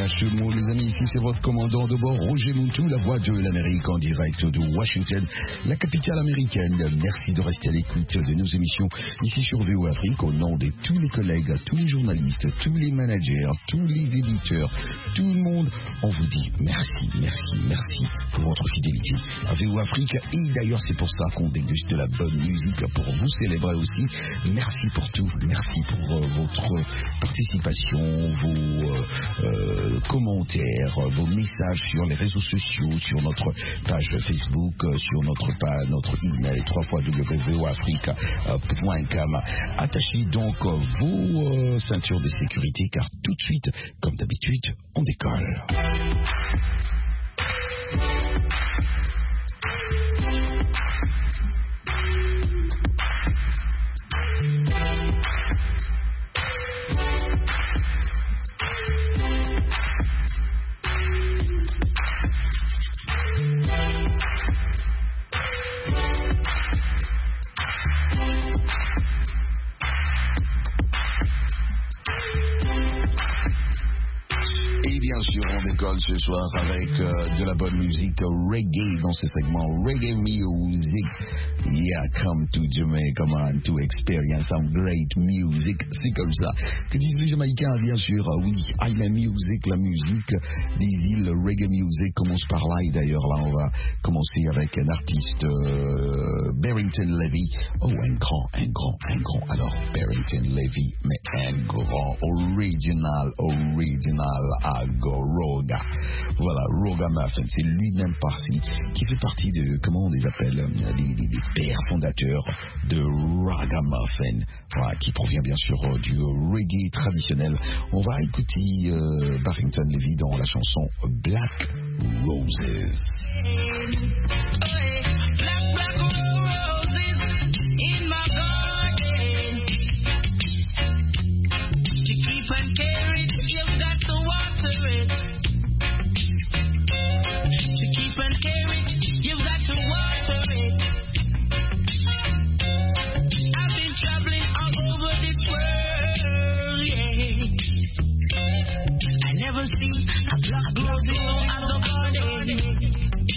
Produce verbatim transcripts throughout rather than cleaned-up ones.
ce mot, les amis. Ici, c'est votre commandant de bord, Roger Moutou, la voix de l'Amérique en direct de Washington, la capitale américaine. Merci de rester à l'écoute de nos émissions ici sur V O Afrique. Au nom de tous les collègues, tous les journalistes, tous les managers, tous les éditeurs, tout le monde, on vous dit merci, merci, merci pour votre fidélité à V O Afrique. Et d'ailleurs, c'est pour ça qu'on déguste de la bonne musique pour vous célébrer aussi. Merci pour tout. Merci pour euh, votre participation, vos euh, euh, commentaires, vos messages sur les réseaux sociaux, sur notre page Facebook, euh, sur notre page, notre email trois w w w point v o afrique point com. Attachez donc euh, vos euh, ceintures de sécurité car tout de suite, comme d'habitude, on décolle. Et bien sûr, on décolle ce soir avec euh, de la bonne musique reggae dans ce segment Reggae Music. Yeah, come to Jamaica, man, to experience some great music. C'est comme ça que disent les Jamaïcains, bien sûr. Oui, I'm a music, la musique des îles, reggae music commence par là. Et d'ailleurs, là, on va commencer avec un artiste, euh, Barrington Levy. Oh, un grand, un grand, un grand. Alors, Barrington Levy, mais un grand, original, original. Roga. Voilà, Roga Muffin, c'est lui-même parti, qui fait partie de, comment on les appelle, euh, des, des, des pères fondateurs de Raga Muffin, voilà, qui provient bien sûr euh, du reggae traditionnel. On va écouter euh, Barrington Levy dans la chanson Black Roses. Black, black roses in my garden. To keep and care it, you've got to water it. To keep and care it, you've got to water it. I've been traveling all over this world, yeah. I never seen a black rose in no other garden.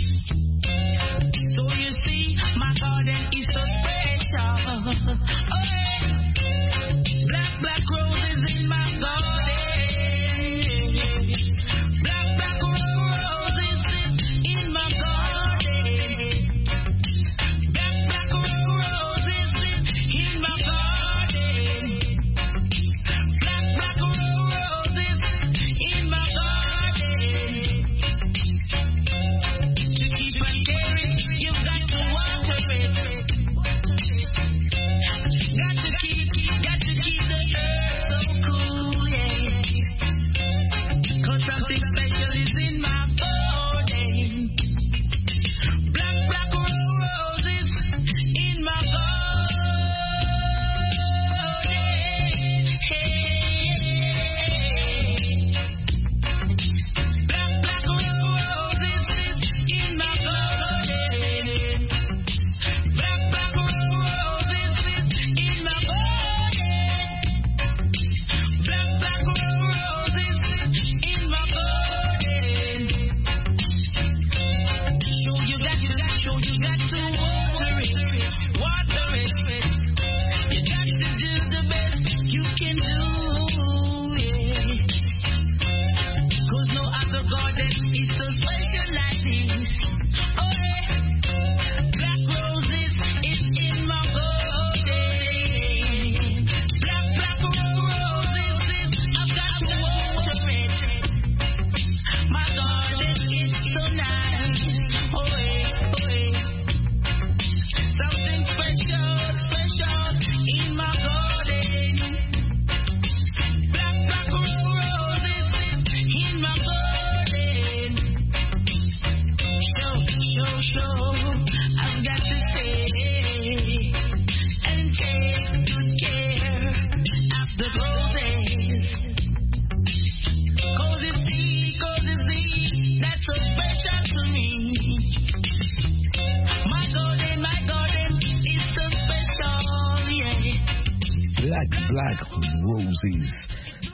So you see, my garden is so special. Oh, yeah. Black, black roses in my garden.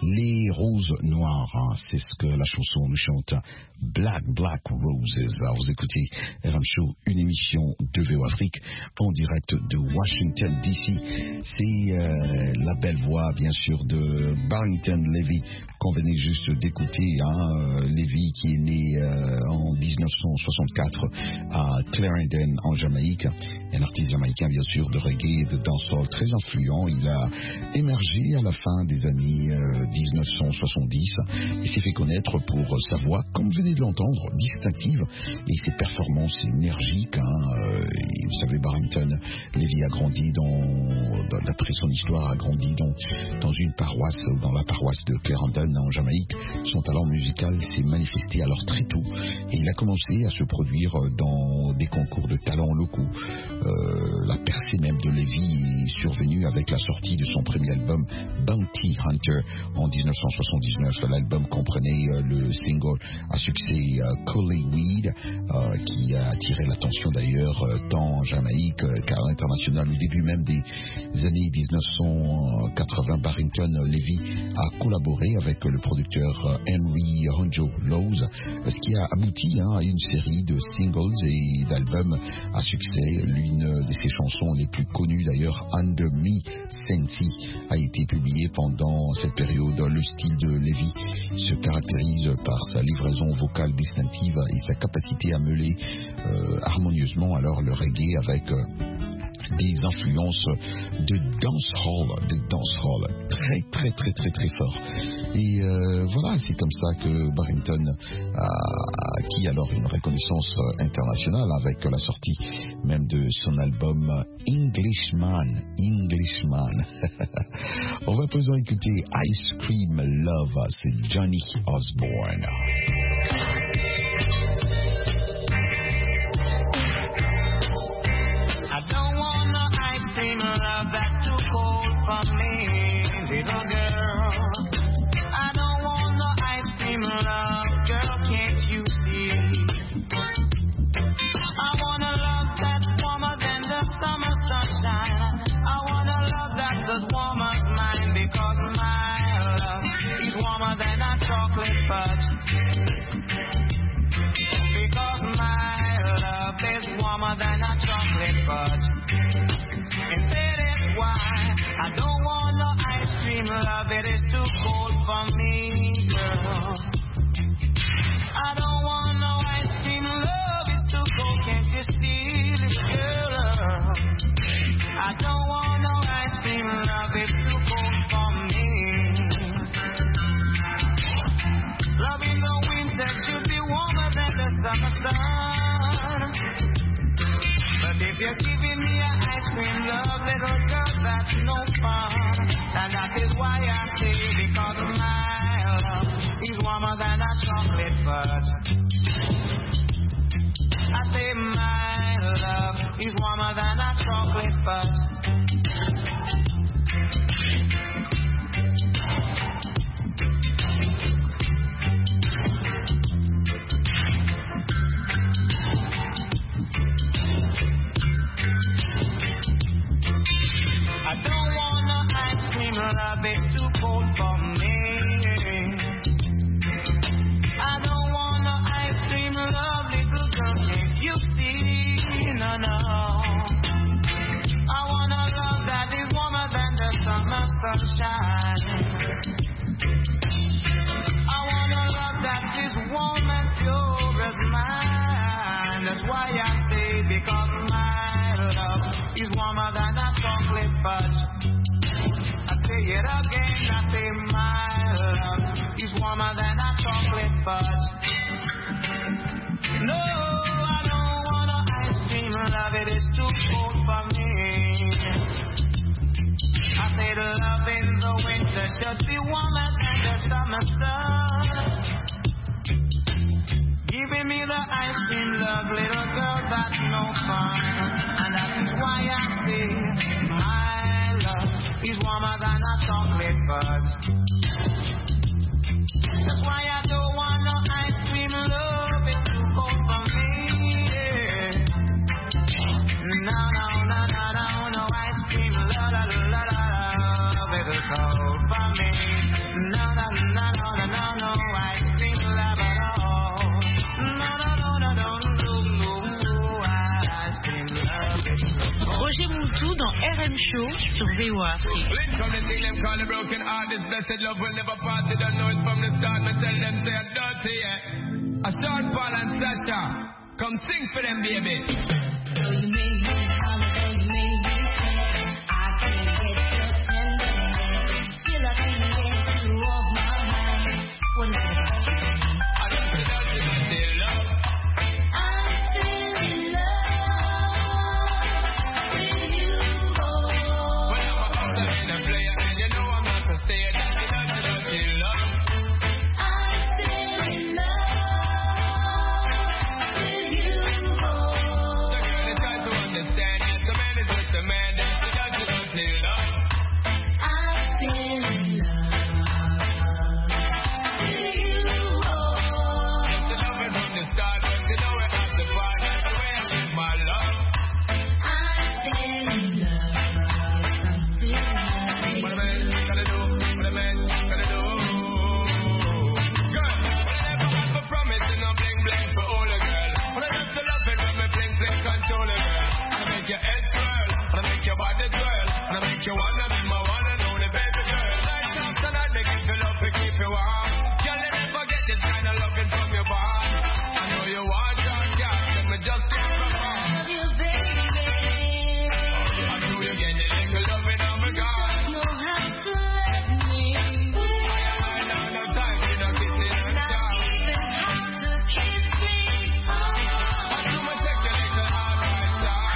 Les roses noires, hein, c'est ce que la chanson nous chante. Black, Black Roses. Alors vous écoutez R M Show, une émission de V O Afrique en direct de Washington D C. C'est euh, la belle voix, bien sûr, de Barrington Levy qu'on venait juste d'écouter. Hein, Levy qui est né euh, en dix-neuf cent soixante-quatre à Clarendon en Jamaïque. Un artiste jamaïcain, bien sûr, de reggae et de dancehall très influent. Il a émergé à la fin des années euh, dix-neuf cent soixante-dix et s'est fait connaître pour sa voix, comme vous venez de l'entendre, distinctive et ses performances énergiques. Hein. Euh, et vous savez, Barrington Levy a grandi dans, dans d'après son histoire, a grandi dans, dans une paroisse, dans la paroisse de Clarendon en Jamaïque. Son talent musical s'est manifesté alors très tôt et il a commencé à se produire dans des concours de talents locaux. Euh, la percée même de Levy est survenue avec la sortie de son premier album Bounty Hunter en dix-neuf cent soixante-dix-neuf. L'album comprenait euh, le single à succès euh, Collie Weed euh, qui a attiré l'attention d'ailleurs euh, tant en Jamaïque euh, qu'à l'international. Au début même des années dix-neuf cent quatre-vingts, Barrington Levy a collaboré avec le producteur euh, Henry Honjo Lowes, ce qui a abouti hein, à une série de singles et d'albums à succès. L'une de ses chansons les plus connues d'ailleurs, Under Me Senti, a été publiée pendant cette période. Le style de Levy se caractérise par sa livraison vocale distinctive et sa capacité à mêler euh, harmonieusement alors le reggae avec euh, des influences de dancehall, de dancehall très très très très très fort. Et euh, voilà, c'est comme ça que Barrington a acquis alors une reconnaissance internationale avec la sortie même de son album Englishman. Englishman. On va présent écouter Ice Cream Love, c'est Johnny Osborne. That's too cold for me, little girl. I don't want no ice cream love, girl, can't you see? I want a love that's warmer than the summer sunshine. I want a love that's as warm as mine, because my love is warmer than a chocolate fudge. Because my love is warmer than a chocolate fudge. And that is why I don't want no ice cream love, it is too cold for me, girl. I don't want no ice cream love, it's too cold, can't you see this, girl? I don't want no ice cream love, it's too cold for me. Love in the winter should be warmer than the summer sun. But if you're giving me an ice cream love, little girl, that's no fun. And that is why I say, because my love is warmer than a chocolate fudge. I say my love is warmer than a chocolate fudge. Love is too cold for me. I don't want no ice cream love, little girl, can't you see? No, no. I want a love that is warmer than the summer sunshine. I want a love that is warm and pure as mine. That's why I say, because my love is warmer than a chocolate fudge. Say it again, I say my love is warmer than a chocolate fudge. No, I don't want no ice cream love, it is too cold for me. I say the love in the winter should be warmer than the summer sun. Giving me the ice cream love, little girl, that's no fun. And that's why I say my love is warmer than a chocolate fudge. That's why I don't want no ice cream love, it's too cold for me. Yeah. No, no, no, no, no, no ice cream love, la, la, la, la, it's too cold for me. No, no, M Show sur V O A Afrique. I start Paul and Sasha, come sing for them, baby. So you made me holiday, you made me sad. I can't get your tenderness. Still I can't get you off my mind. What is it about you? I don't feel that you don't feel love. I'm still in love with you, oh. When I'm about to be the player, and you know I'm not to stay, that you don't, you don't feel love. I'm still in love. The man that she doesn't know till love. I'm still in love with you, oh. Just to love it from the start, but you know it has to part. That's the way I give my love. I'm still in love. I'm still in love. What a man gotta do, what a man gotta do. Girl, but I never have a promise and I'm bling bling for all a girl. But I just to love it when me bling bling control a girl. I make your head swirl. I make your body twirl, and I make you wanna be my one and only baby girl. Lights out tonight, they keep you love, they keep you warm. Girl, you never get this kind of loving from your bond. I know you want your gas, let me just get from home. I love you, baby. I know you get your little loving on my God. You have to let me. I ain't no time, you don't kiss me and stop. Not even have to kiss me. Oh. I do my take your little heart right side.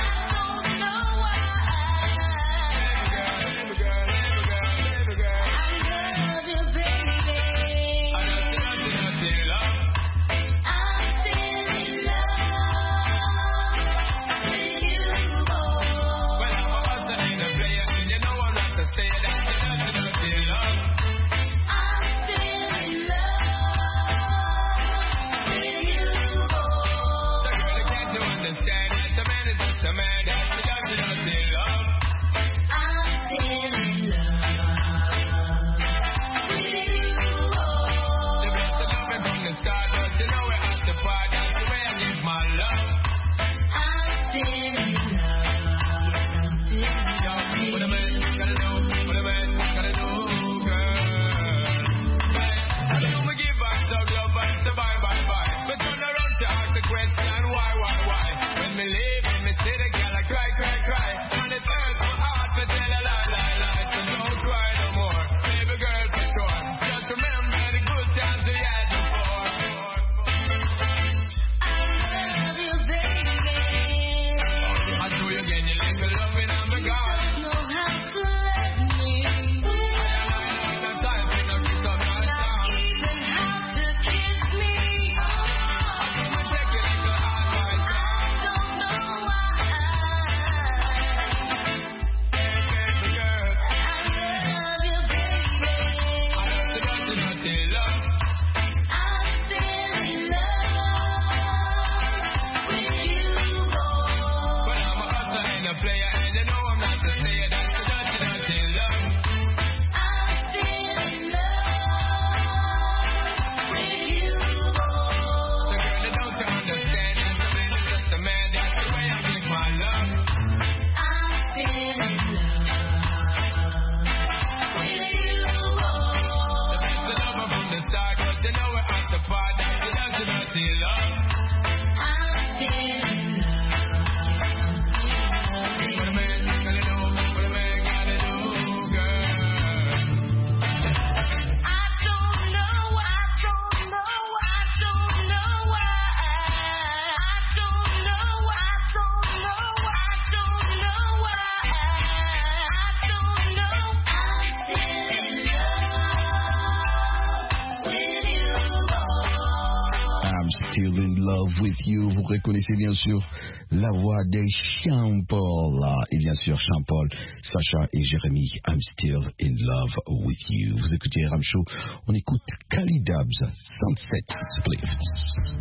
With You, vous reconnaissez bien sûr la voix de Sean Paul et bien sûr Sean Paul, Sacha et Jérémy. I'm still in love with you. Vous écoutez Ram Show, on écoute Kali Dubs, Sunset Spliffs.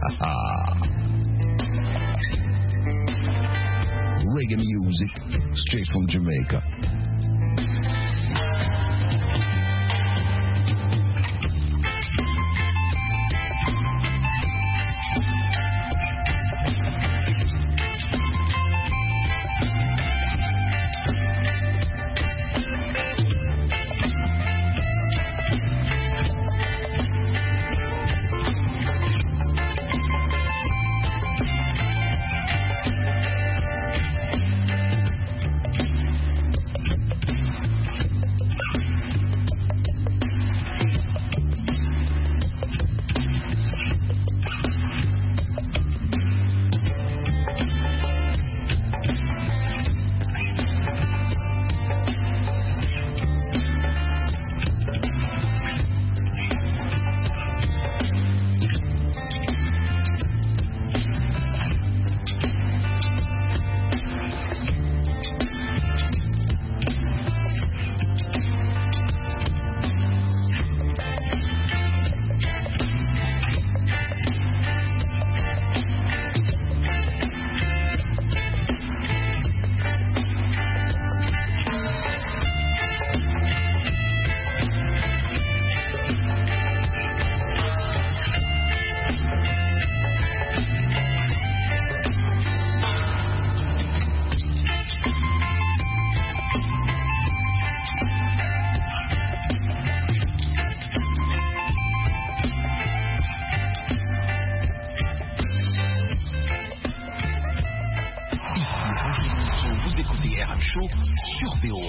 Reggae music straight from Jamaica.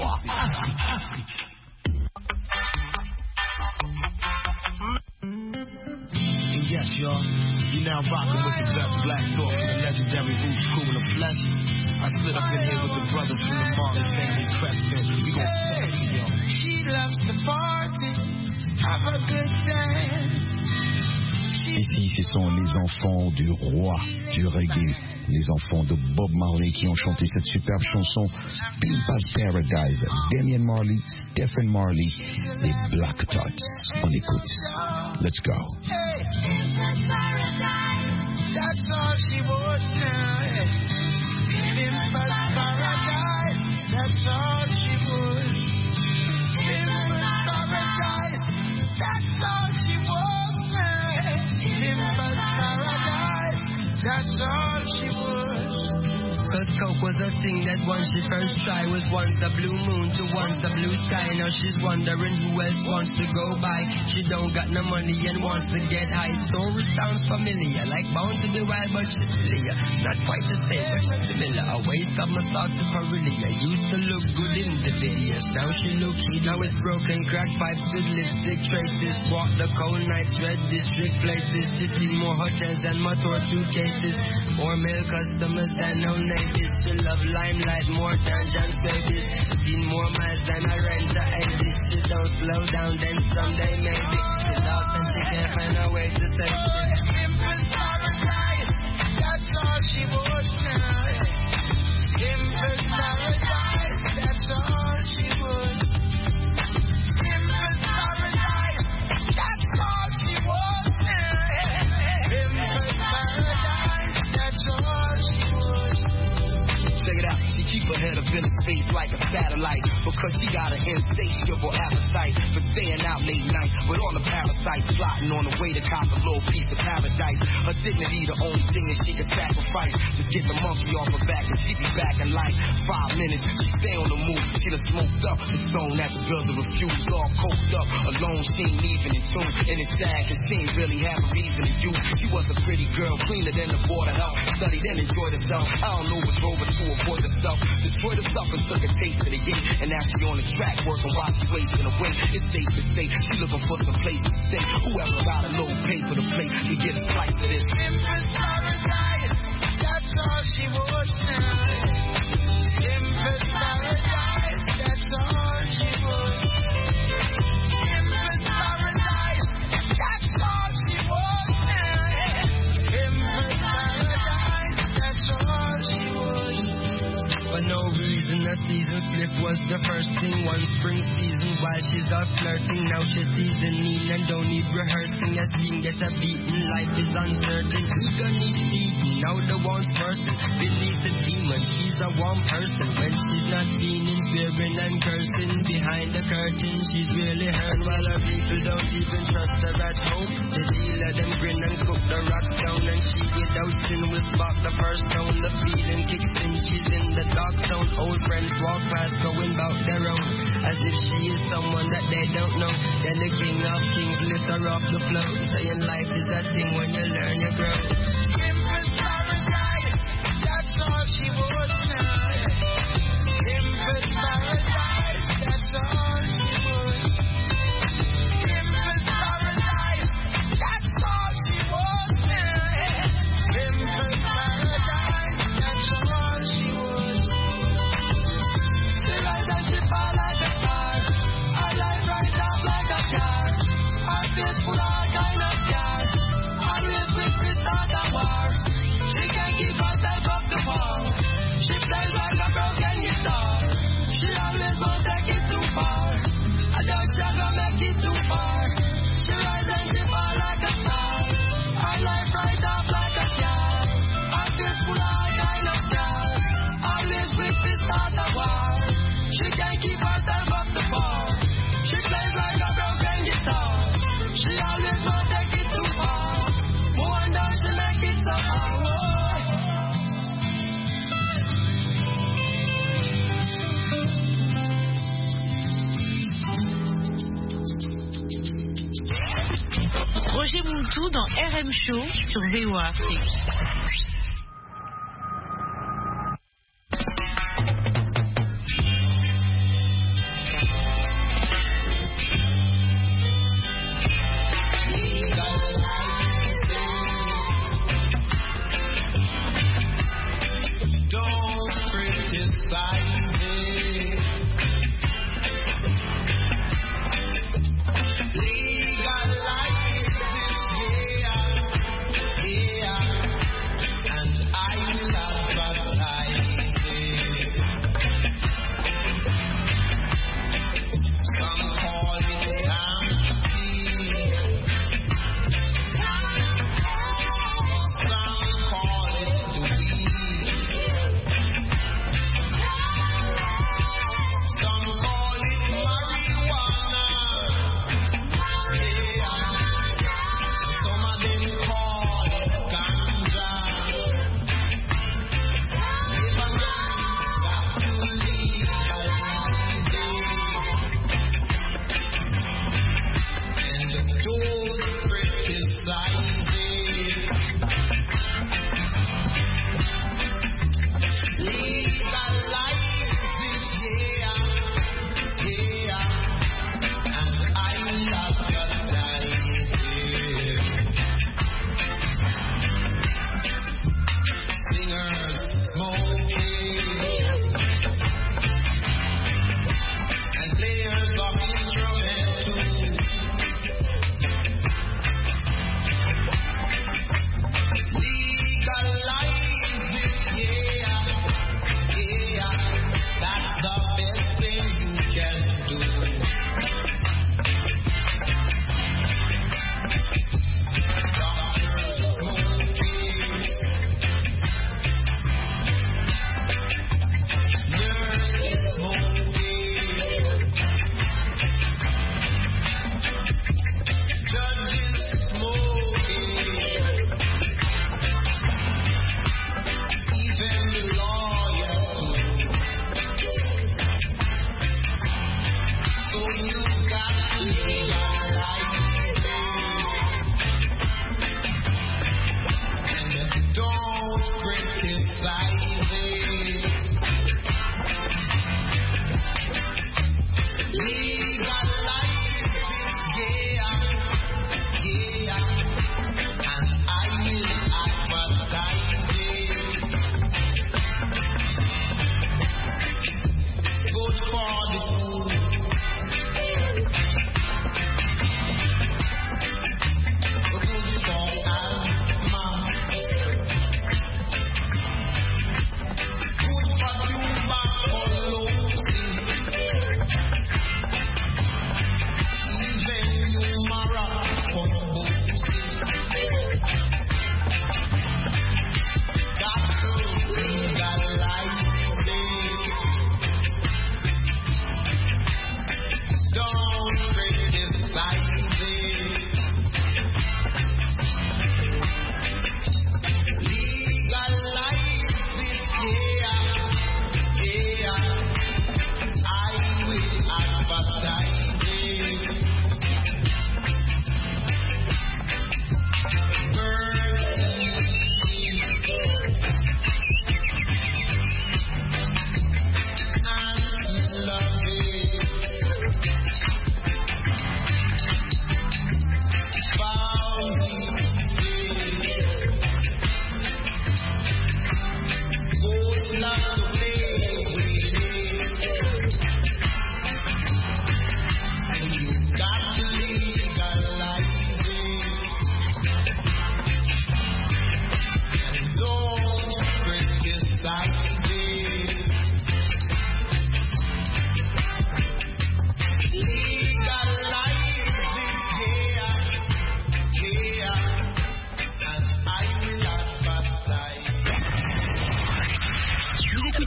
Yes, y'all. You now rocking with the best Black Thought from the legendary Roots crew in the flesh. I slid up in here with the brothers from the Marley family Creston. We gon' smash it, y'all. She loves to party, have a good time. Ici, ce sont les enfants du roi du reggae, les enfants de Bob Marley qui ont chanté cette superbe chanson Pimpa's Paradise. Damian Marley, Stephen Marley et Black Thought. On écoute. Let's go. That's all she would say. Pimpa's Paradise. That's all she would. Pimpa's Paradise. That's all she would say. Pimpa's Paradise. That's all she would. Cause coke was a thing that once she first tried was once a blue moon to once a blue sky. Now she's wondering who else wants to go by. She don't got no money and wants to get high. Story sounds familiar, like Bound to be Wild, but she's familiar. Not quite the same, but she's similar. A waste of my thoughts to Corelia. Used to look good in the videos. Now she looks, now it's broken, cracked pipes with lipstick traces. Walk the cold nights, red district places. Sitting more hotels than motor suitcases. More male customers than no names. She love limelight more than John's babies. Seen more miles than I rent to Elvis. She don't slow down, then someday maybe. She lost and she can't find a way to say Pimpa's Paradise. That's all she would say. Pimpa's Paradise. That's all she would. Pimpa's Paradise. That's all she would say. Pimpa's Paradise. That's all she would. Check it out, she keep her head up in space like a satellite, because she got an insatiable appetite for staying out late night with all the parasites plotting on the way to cop a little piece of paradise. Her dignity the only thing that she can sacrifice. Just get the monkey off her back and she be back in like five minutes. She stay on the move, she done smoked up the zone that the girls are refused. All coked up, alone, she ain't even in tune. And it's sad cause she ain't really have a reason to use. She was a pretty girl, cleaner than the board of health. Studied and enjoyed herself. I don't know what drove her to avoid herself. Destroyed herself and took a taste of the game. And now she on the track working while she wasting away. It's safe to say she looking for some place to stay. Whoever got a little pay for the plate can get a slice of this. Pimpa's Paradise. That's all she would say. Pimpa's Paradise. That's all she would. Pimpa's Paradise. That's all she would say. Pimpa's Paradise. That's all she would. For no reason, a season slip was the first thing. One spring season while she's out flirting. Now she's seasoning and don't need rehearsing. As being get a beaten, life is uncertain. Ego needs beaten, now the one person believes a demon, she's a one person. When she's not feeling, fearing and cursing. Behind the curtain, she's really hurt. While her people don't even trust her at home. The dealer them grin and cook the rock down. And she without sin will spark the first stone. The feeling kicks in, she's in the dark zone. Old friends walk past going about their own, as if she is someone that they don't know. Then the king of kings lifts her off the floor, saying life is that thing when you learn you grow. Pimpa's Paradise. That's all she would say. Pimpa's Paradise. That's all she would. Pimpa's Paradise. That's all she would say. Pimpa's Paradise. That's all she would. She rise and she fall like a star. Her life right off like a car. Her face full of all kind of scars. Always quick to start a war. She can't keep herself off the wall. She plays like a broken guitar. She always won't take it too far. I don't she gonna make it too far. She rise and she fall like a star. Her life right off like a car. Her face full of all kind of scars. Always quick to start a war. She can't keep herself off the ball. She plays like a broken guitar. She always won't take it too far. No wonder she make it so hard. Roger Moultou dans R M Show sur V O A Afrique.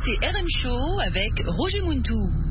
écoutez R M Show avec Roger Muntou.